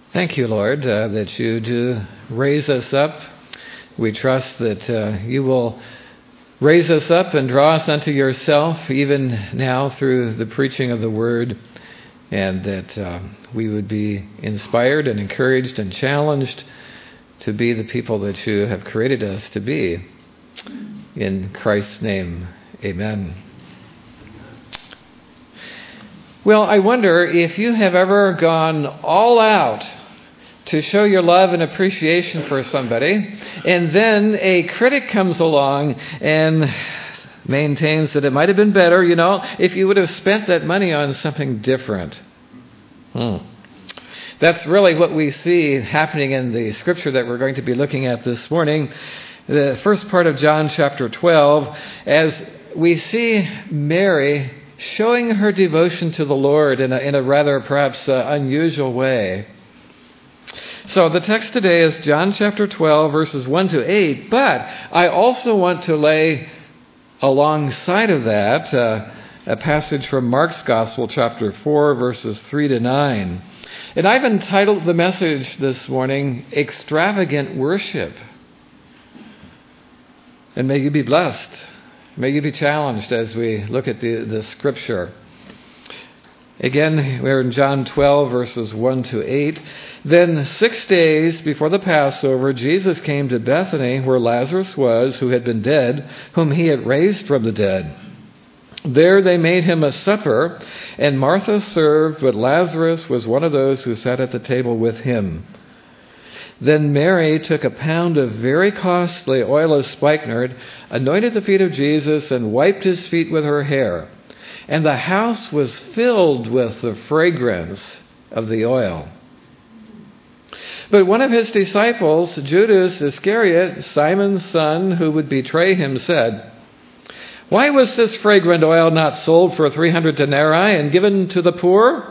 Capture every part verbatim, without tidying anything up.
Thank you, Lord, uh, that you do raise us up. We trust that uh, you will raise us up and draw us unto yourself, even now through the preaching of the word, and that uh, we would be inspired and encouraged and challenged to be the people that you have created us to be. In Christ's name, amen. Well, I wonder if you have ever gone all out to show your love and appreciation for somebody, and then a critic comes along and maintains that it might have been better, you know, if you would have spent that money on something different. Hmm. That's really what we see happening in the scripture that we're going to be looking at this morning, the first part of John chapter twelve, as we see Mary showing her devotion to the Lord in a, in a rather perhaps uh, unusual way. So the text today is John chapter twelve, verses one to eight, but I also want to lay alongside of that uh, a passage from Mark's Gospel, chapter four, verses three to nine. And I've entitled the message this morning, Extravagant Worship. And may you be blessed. May you be challenged as we look at the, the scripture. Again, we're in John twelve, verses one to eight. Then six days before the Passover, Jesus came to Bethany, where Lazarus was, who had been dead, whom he had raised from the dead. There they made him a supper, and Martha served, but Lazarus was one of those who sat at the table with him. Then Mary took a pound of very costly oil of spikenard, anointed the feet of Jesus, and wiped his feet with her hair. And the house was filled with the fragrance of the oil. But one of his disciples, Judas Iscariot, Simon's son, who would betray him, said, "Why was this fragrant oil not sold for three hundred denarii and given to the poor?"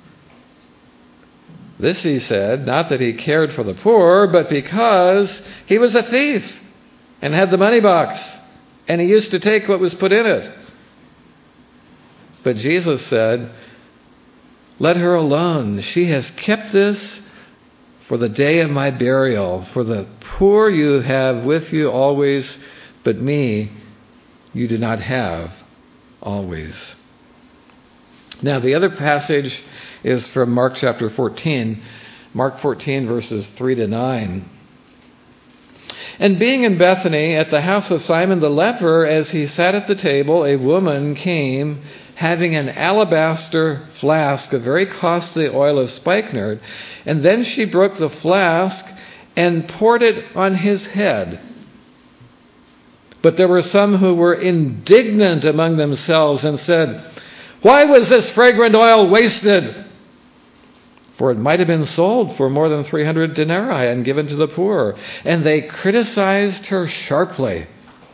This he said, not that he cared for the poor, but because he was a thief and had the money box, and he used to take what was put in it. But Jesus said, "Let her alone. She has kept this for the day of my burial. For the poor you have with you always, but me you do not have always." Now, the other passage is from Mark chapter fourteen, Mark fourteen, verses three to nine. And being in Bethany at the house of Simon the leper, as he sat at the table, a woman came having an alabaster flask of very costly oil of spikenard, and then she broke the flask and poured it on his head. But there were some who were indignant among themselves and said, "Why was this fragrant oil wasted? For it might have been sold for more than three hundred denarii and given to the poor." And they criticized her sharply.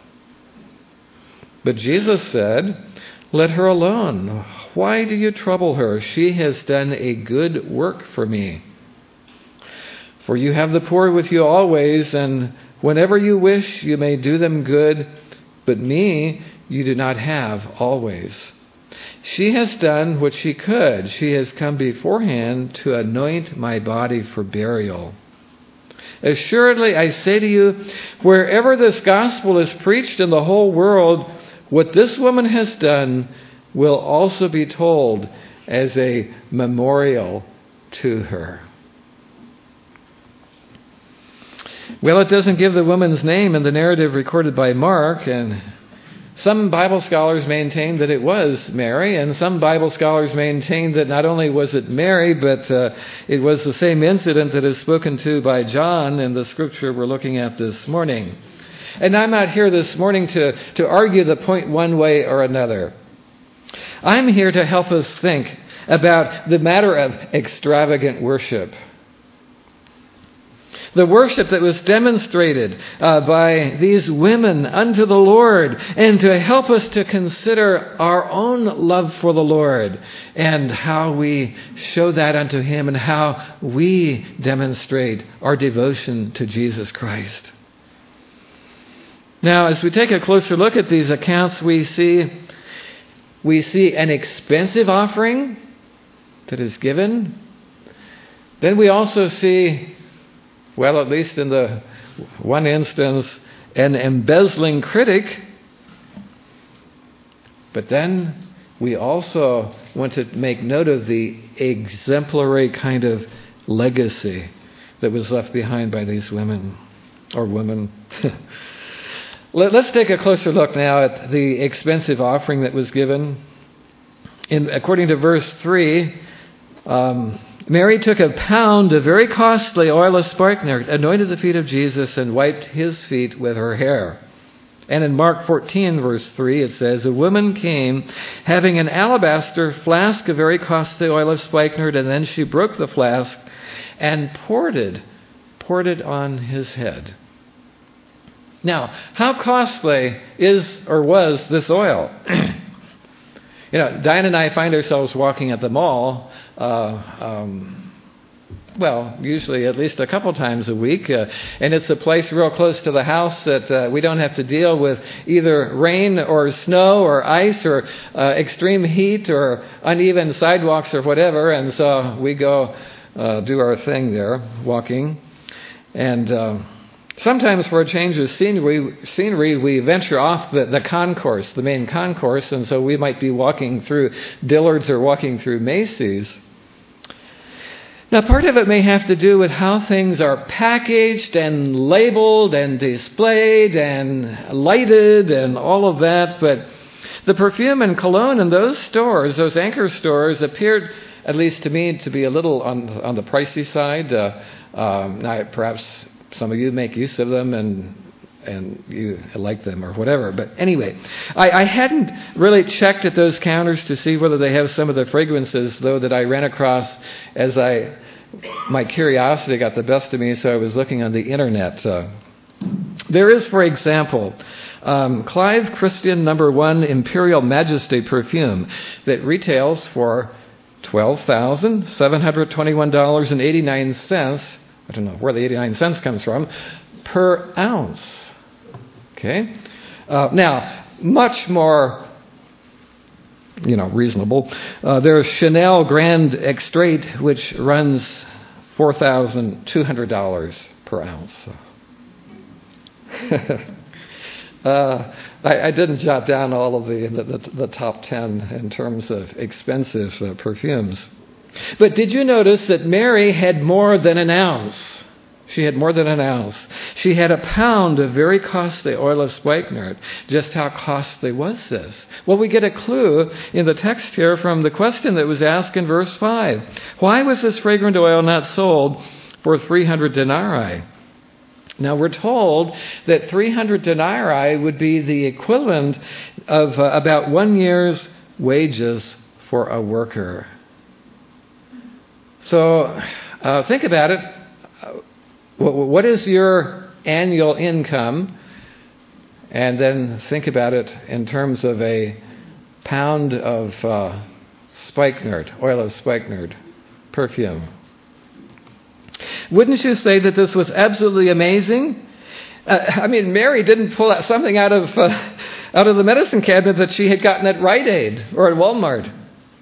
But Jesus said, "Let her alone. Why do you trouble her? She has done a good work for me. For you have the poor with you always, and whenever you wish, you may do them good, but me you do not have always. She has done what she could. She has come beforehand to anoint my body for burial. Assuredly, I say to you, wherever this gospel is preached in the whole world, what this woman has done will also be told as a memorial to her." Well, it doesn't give the woman's name in the narrative recorded by Mark, and some Bible scholars maintain that it was Mary, and some Bible scholars maintain that not only was it Mary, but uh, it was the same incident that is spoken to by John in the scripture we're looking at this morning. And I'm not here this morning to, to argue the point one way or another. I'm here to help us think about the matter of extravagant worship. The worship that was demonstrated uh, by these women unto the Lord, and to help us to consider our own love for the Lord and how we show that unto Him and how we demonstrate our devotion to Jesus Christ. Now, as we take a closer look at these accounts, we see we see an expensive offering that is given. Then we also see, well, at least in the one instance, an embezzling critic. But then we also want to make note of the exemplary kind of legacy that was left behind by these women, or women. Let's take a closer look now at the expensive offering that was given. In, according to verse three, um, Mary took a pound of very costly oil of spikenard, anointed the feet of Jesus, and wiped his feet with her hair. And in Mark fourteen, verse three, it says, a woman came having an alabaster flask of very costly oil of spikenard, and then she broke the flask and poured it, poured it on his head. Now, how costly is or was this oil? You know, Diane and I find ourselves walking at the mall, uh, um, well, usually at least a couple times a week, uh, and it's a place real close to the house that uh, we don't have to deal with either rain or snow or ice or uh, extreme heat or uneven sidewalks or whatever, and so we go uh, do our thing there, walking, and Uh, Sometimes for a change of scenery, scenery we venture off the, the concourse, the main concourse, and so we might be walking through Dillard's or walking through Macy's. Now, part of it may have to do with how things are packaged and labeled and displayed and lighted and all of that, but the perfume and cologne in those stores, those anchor stores, appeared, at least to me, to be a little on, on the pricey side. Uh, um, now, perhaps some of you make use of them and and you like them or whatever. But anyway, I, I hadn't really checked at those counters to see whether they have some of the fragrances, though, that I ran across as I, my curiosity got the best of me, so I was looking on the internet. Uh, there is, for example, um, Clive Christian number one Imperial Majesty perfume that retails for twelve thousand seven hundred twenty-one dollars and eighty-nine cents. I don't know where the eighty-nine cents comes from, per ounce. Okay? Uh, now, much more, you know, reasonable. Uh, there's Chanel Grand Extrait, which runs four thousand two hundred dollars per ounce. uh, I, I didn't jot down all of the, the, the top ten in terms of expensive uh, perfumes. But did you notice that Mary had more than an ounce? She had more than an ounce. She had a pound of very costly oil of spikenard. Just how costly was this? Well, we get a clue in the text here from the question that was asked in verse five. Why was this fragrant oil not sold for three hundred denarii? Now, we're told that three hundred denarii would be the equivalent of uh, about one year's wages for a worker. So uh, think about it. What is your annual income? And then think about it in terms of a pound of uh, spikenard, oil of spikenard, perfume. Wouldn't you say that this was absolutely amazing? Uh, I mean, Mary didn't pull out something out of uh, out of the medicine cabinet that she had gotten at Rite Aid or at Walmart.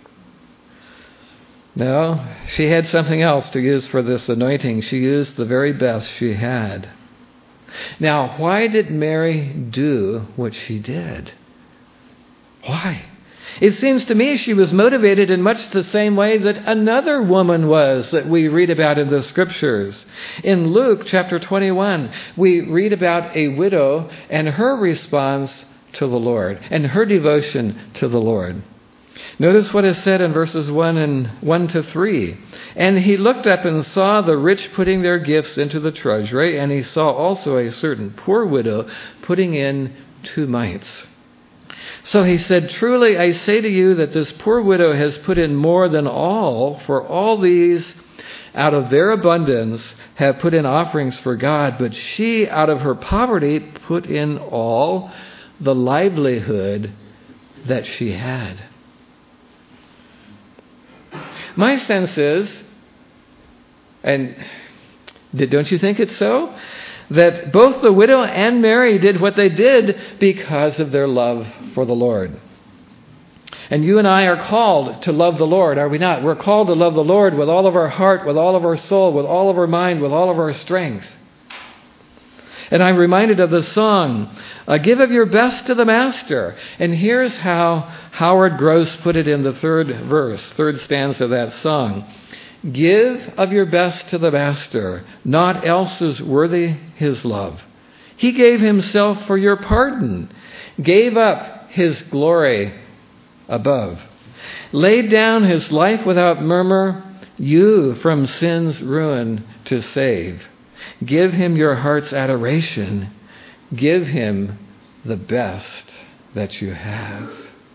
No, she had something else to use for this anointing. She used the very best she had. Now, why did Mary do what she did? Why? It seems to me she was motivated in much the same way that another woman was that we read about in the Scriptures. In Luke chapter twenty-one, we read about a widow and her response to the Lord and her devotion to the Lord. Notice what is said in verses one and one to three. And he looked up and saw the rich putting their gifts into the treasury, and he saw also a certain poor widow putting in two mites. So he said, truly I say to you that this poor widow has put in more than all, for all these out of their abundance have put in offerings for God, but she out of her poverty put in all the livelihood that she had. My sense is, and don't you think it's so, that both the widow and Mary did what they did because of their love for the Lord. And you and I are called to love the Lord, are we not? We're called to love the Lord with all of our heart, with all of our soul, with all of our mind, with all of our strength. And I'm reminded of the song, uh, Give of Your Best to the Master. And here's how Howard Gross put it in the third verse, third stanza of that song. Give of your best to the Master, naught else is worthy his love. He gave himself for your pardon, gave up his glory above, laid down his life without murmur, you from sin's ruin to save. Give him your heart's adoration. Give him the best that you have.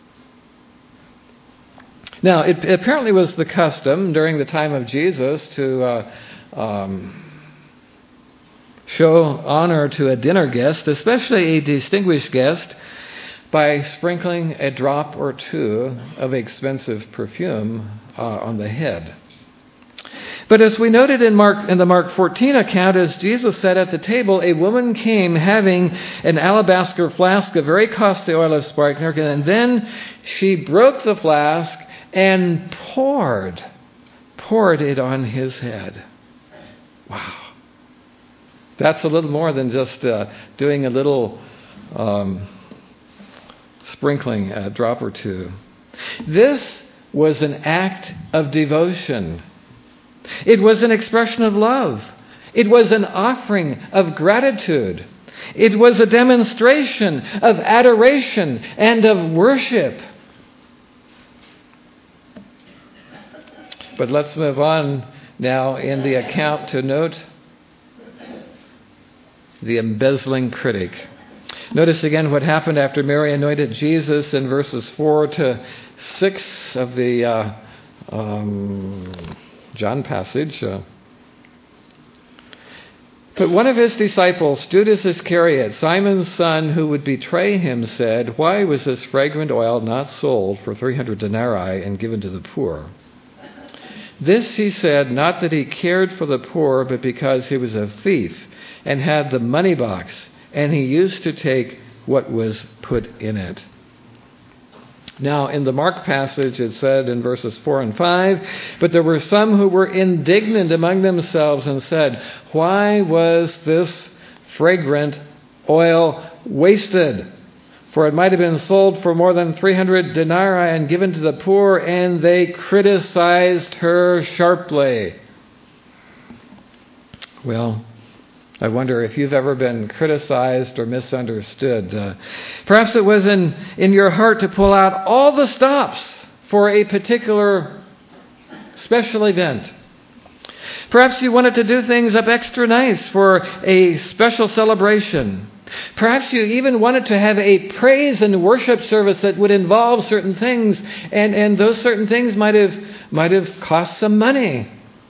Now, it apparently was the custom during the time of Jesus to uh, um, show honor to a dinner guest, especially a distinguished guest, by sprinkling a drop or two of expensive perfume uh, on the head. But as we noted in Mark, in the Mark fourteen account, as Jesus sat at the table, a woman came having an alabaster flask of very costly oil of spikenard, and then she broke the flask and poured, poured it on his head. Wow. That's a little more than just uh, doing a little um, sprinkling, a drop or two. This was an act of devotion. It was an expression of love. It was an offering of gratitude. It was a demonstration of adoration and of worship. But let's move on now in the account to note the embezzling critic. Notice again what happened after Mary anointed Jesus in verses four to six of the uh, um, John passage. Uh, but one of his disciples, Judas Iscariot, Simon's son, who would betray him, said, "Why was this fragrant oil not sold for three hundred denarii and given to the poor?" This he said, not that he cared for the poor, but because he was a thief and had the money box, and he used to take what was put in it. Now, in the Mark passage, it said in verses four and five, but there were some who were indignant among themselves and said, "Why was this fragrant oil wasted? For it might have been sold for more than three hundred denarii and given to the poor," and they criticized her sharply. Well, I wonder if you've ever been criticized or misunderstood. Uh, perhaps it was in, in your heart to pull out all the stops for a particular special event. Perhaps you wanted to do things up extra nice for a special celebration. Perhaps you even wanted to have a praise and worship service that would involve certain things, and, and those certain things might have might have cost some money.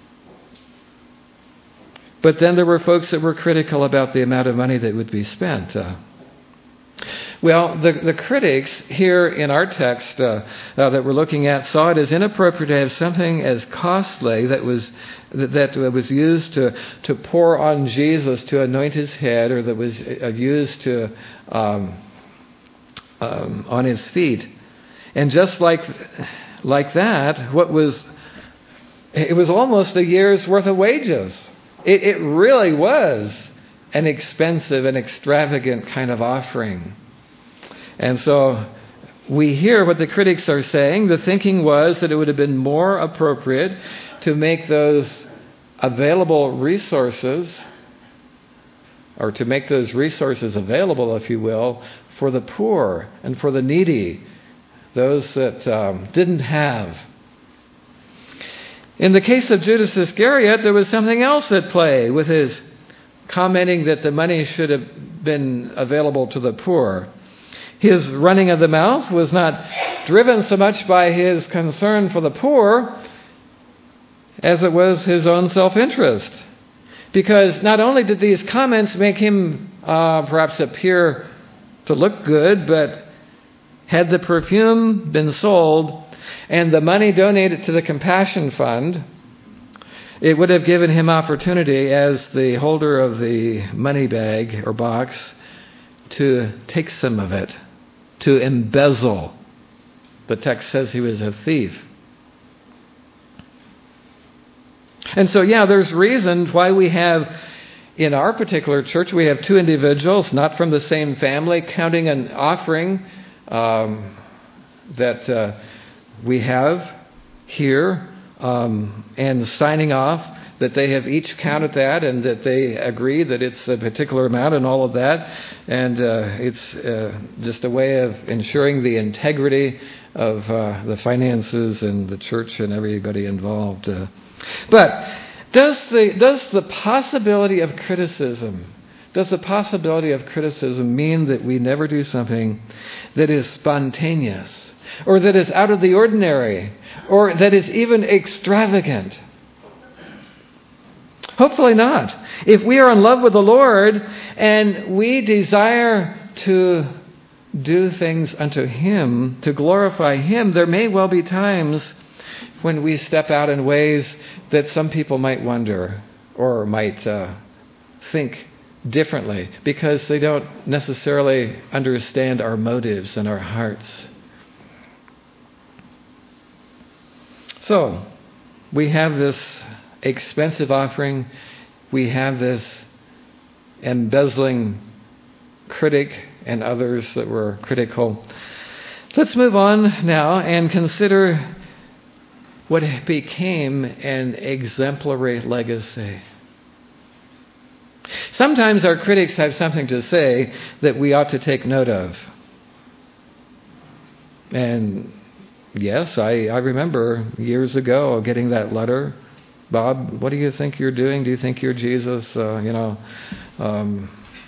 But then there were folks that were critical about the amount of money that would be spent. Uh, well, the, the critics here in our text uh, uh, that we're looking at saw it as inappropriate to have something as costly that was that, that was used to, to pour on Jesus to anoint his head, or that was uh, used to um, um, on his feet. And just like like that, what was it was almost a year's worth of wages. It, it really was an expensive and extravagant kind of offering. And so we hear what the critics are saying. The thinking was that it would have been more appropriate to make those available resources, or to make those resources available, if you will, for the poor and for the needy, those that um, didn't have. In the case of Judas Iscariot, there was something else at play with his commenting that the money should have been available to the poor. His running of the mouth was not driven so much by his concern for the poor as it was his own self-interest. Because not only did these comments make him uh, perhaps appear to look good, but had the perfume been sold and the money donated to the Compassion Fund, it would have given him opportunity as the holder of the money bag or box to take some of it, to embezzle The text says he was a thief. And so, yeah, there's reasons why we have, in our particular church, we have two individuals, not from the same family, counting an offering um, that uh, we have here um, and signing off that they have each counted that and that they agree that it's a particular amount and all of that. And uh, it's uh, just a way of ensuring the integrity of uh, the finances and the church and everybody involved. Uh, but does the does the possibility of criticism, does the possibility of criticism mean that we never do something that is spontaneous or that is out of the ordinary or that is even extravagant? Hopefully not. If we are in love with the Lord and we desire to do things unto Him, to glorify Him, there may well be times when we step out in ways that some people might wonder or might uh, think differently because they don't necessarily understand our motives and our hearts. So, we have this expensive offering. We have this embezzling critic and others that were critical. Let's move on now and consider what became an exemplary legacy. Sometimes our critics have something to say that we ought to take note of. And yes, I, I remember years ago getting that letter. Bob, what do you think you're doing? Do you think you're Jesus? Uh, you know, um,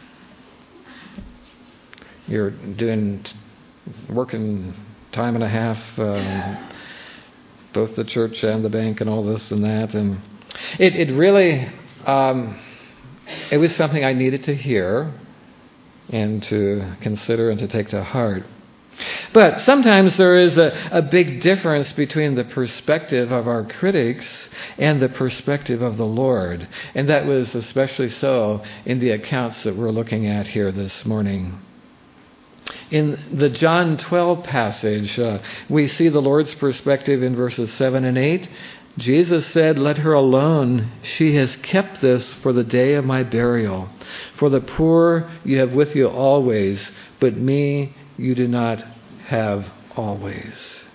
you're doing working time and a half, um, both the church and the bank and all this and that. And it, it really, um, it was something I needed to hear and to consider and to take to heart. But sometimes there is a, a big difference between the perspective of our critics and the perspective of the Lord. And that was especially so in the accounts that we're looking at here this morning. In the John twelve passage, uh, we see the Lord's perspective in verses seven and eight. Jesus said, "Let her alone. She has kept this for the day of my burial. For the poor you have with you always, but me you do not have always."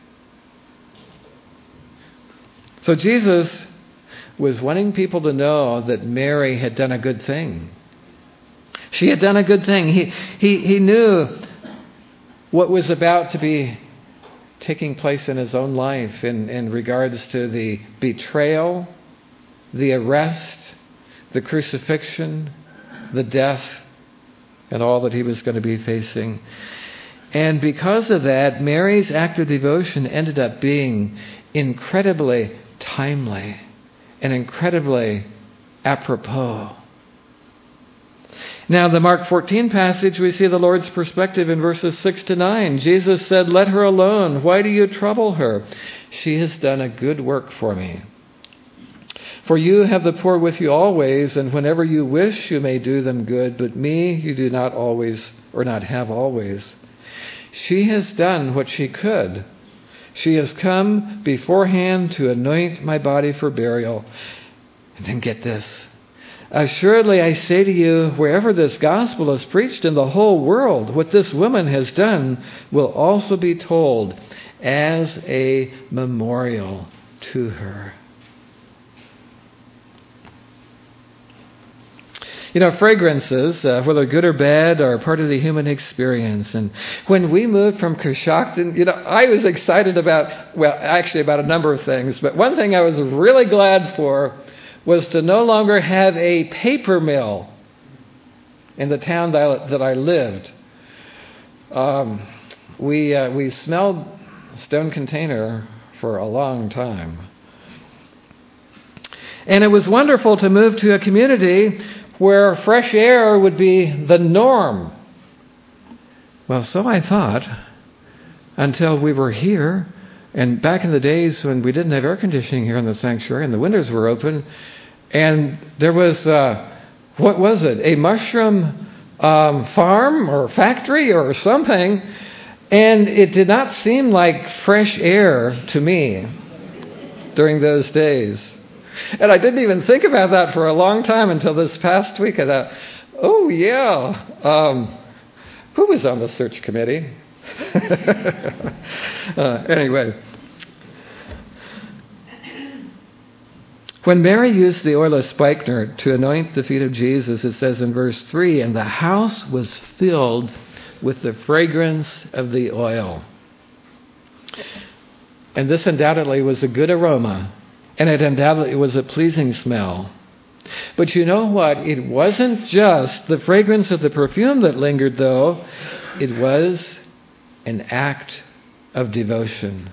So Jesus was wanting people to know that Mary had done a good thing. She had done a good thing. He, he, he knew what was about to be taking place in his own life in, in regards to the betrayal, the arrest, the crucifixion, the death, and all that he was going to be facing. And because of that, Mary's act of devotion ended up being incredibly timely and incredibly apropos. Now, the Mark fourteen passage, we see the Lord's perspective in verses six to nine. Jesus said, "Let her alone. Why do you trouble her? She has done a good work for me. For you have the poor with you always, and whenever you wish, you may do them good, but me you do not always, or not have always. She has done what she could. She has come beforehand to anoint my body for burial." And then get this. "Assuredly, I say to you, wherever this gospel is preached in the whole world, what this woman has done will also be told as a memorial to her." You know, fragrances, uh, whether good or bad, are part of the human experience. And when we moved from Coshocton, you know, I was excited about, well, actually about a number of things. But one thing I was really glad for was to no longer have a paper mill in the town that I, that I lived. Um, we uh, we smelled Stone Container for a long time. And it was wonderful to move to a community where fresh air would be the norm. Well, so I thought, until we were here. And back in the days when we didn't have air conditioning here in the sanctuary and the windows were open, and there was, uh, what was it, a mushroom um, farm or factory or something, And it did not seem like fresh air to me during those days. And I didn't even think about that for a long time until this past week. I thought, oh, yeah, um, who was on the search committee? uh, anyway. When Mary used the oil of spikenard to anoint the feet of Jesus, it says in verse three, and the house was filled with the fragrance of the oil. And this undoubtedly was a good aroma, and it undoubtedly was a pleasing smell. But you know what? It wasn't just the fragrance of the perfume that lingered, though. It was an act of devotion.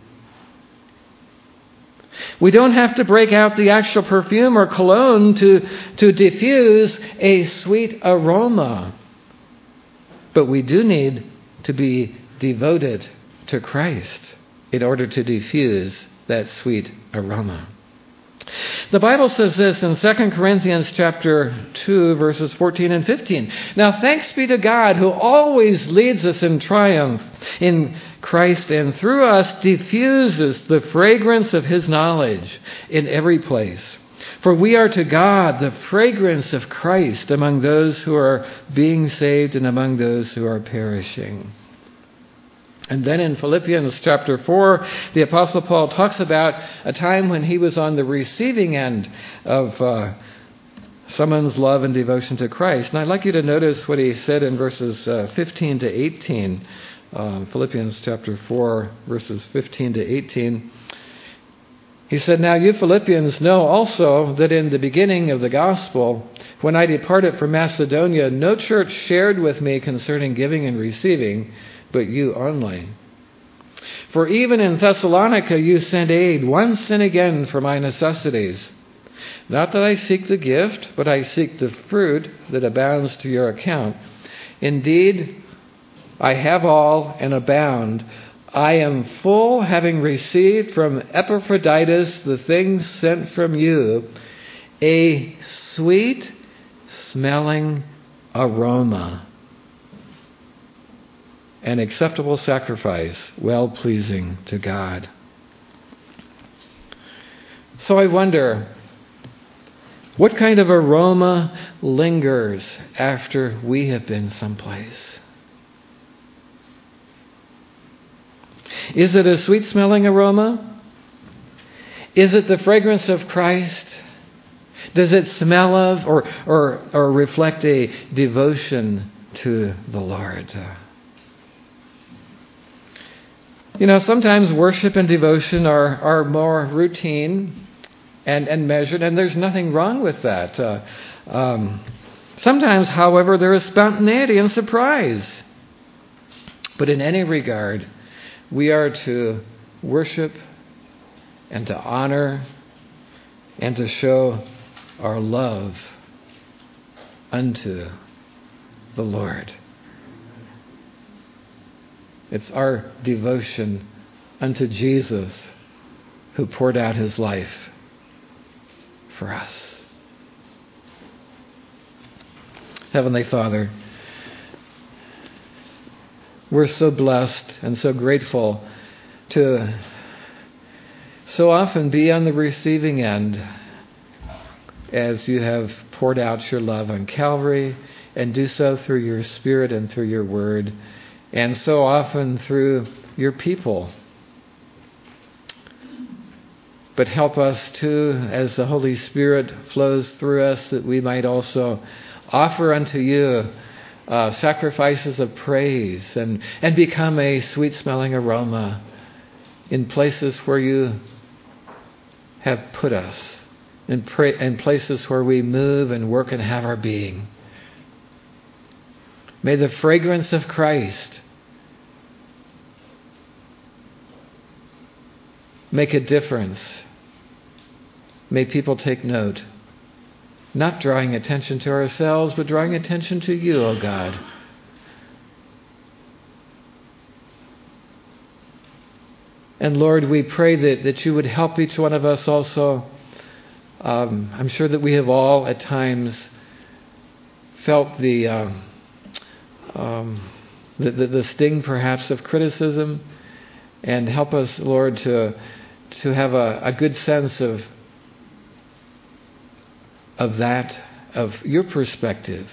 We don't have to break out the actual perfume or cologne to, to diffuse a sweet aroma. But we do need to be devoted to Christ in order to diffuse that sweet aroma. The Bible says this in Second Corinthians chapter two, verses fourteen and fifteen. Now thanks be to God who always leads us in triumph in Christ and through us diffuses the fragrance of his knowledge in every place. For we are to God the fragrance of Christ among those who are being saved and among those who are perishing. And then in Philippians chapter four, the Apostle Paul talks about a time when he was on the receiving end of uh, someone's love and devotion to Christ. And I'd like you to notice what he said in verses uh, fifteen to eighteen. Uh, Philippians chapter four, verses fifteen to eighteen. He said, now you Philippians know also that in the beginning of the gospel, when I departed from Macedonia, no church shared with me concerning giving and receiving, but you only. For even in Thessalonica you sent aid once and again for my necessities. Not that I seek the gift, but I seek the fruit that abounds to your account. Indeed, I have all and abound. I am full, having received from Epaphroditus the things sent from you, a sweet smelling aroma, an acceptable sacrifice, well-pleasing to God. So I wonder, what kind of aroma lingers after we have been someplace? Is it a sweet-smelling aroma? Is it the fragrance of Christ? Does it smell of or, or, or reflect a devotion to the Lord? You know, sometimes worship and devotion are, are more routine and, and measured, and there's nothing wrong with that. Uh, um, sometimes, however, there is spontaneity and surprise. But in any regard, we are to worship and to honor and to show our love unto the Lord. It's our devotion unto Jesus who poured out his life for us. Heavenly Father, we're so blessed and so grateful to so often be on the receiving end as you have poured out your love on Calvary, and do so through your Spirit and through your Word, and so often through your people. But help us too, as the Holy Spirit flows through us, that we might also offer unto you Uh, sacrifices of praise and, and become a sweet-smelling aroma in places where you have put us, in, pra- in places where we move and work and have our being. May the fragrance of Christ make a difference. May people take note. Not drawing attention to ourselves, but drawing attention to you, O God. And Lord, we pray that, that you would help each one of us also. Um, I'm sure that we have all at times felt the um, um, the, the, the sting perhaps of criticism, and help us, Lord, to to have a, a good sense of of that, of your perspective,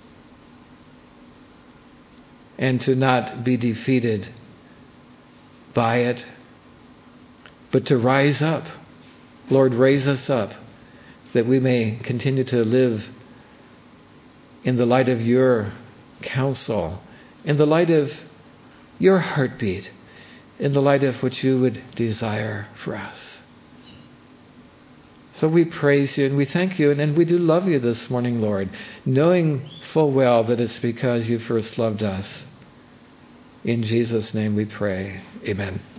and to not be defeated by it, but to rise up. Lord, raise us up that we may continue to live in the light of your counsel, in the light of your heartbeat, in the light of what you would desire for us. So we praise you and we thank you, and, and we do love you this morning, Lord, knowing full well that it's because you first loved us. In Jesus' name we pray. Amen.